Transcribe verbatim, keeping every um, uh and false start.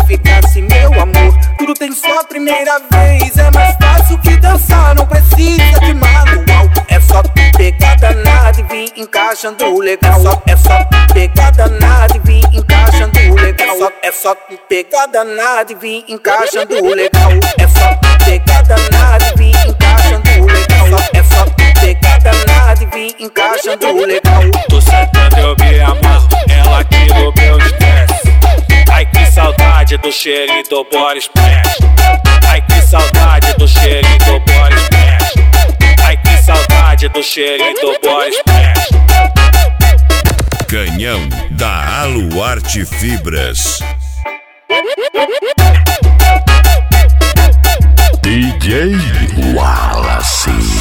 ficasse, meu amor. Tudo tem sua primeira vez, é mais fácil que dançar, não precisa de manual. É só pegar danado e vir encaixando legal. Só, é só pegar danado e vir encaixando legal. Só, é só pegar danado e vir encaixando legal. É só pegar danado e vir encaixando legal. Só, é só pegar danado e vir encaixando legal. Tô sentando, eu me amarro, ela tira o meu estresse. Ai que saudade do cheirinho do body splash. Ai que saudade do cheirinho do body splash. Ai que saudade do cheirinho do body splash. Canhão da Aluarte Fibras. D J Wallace.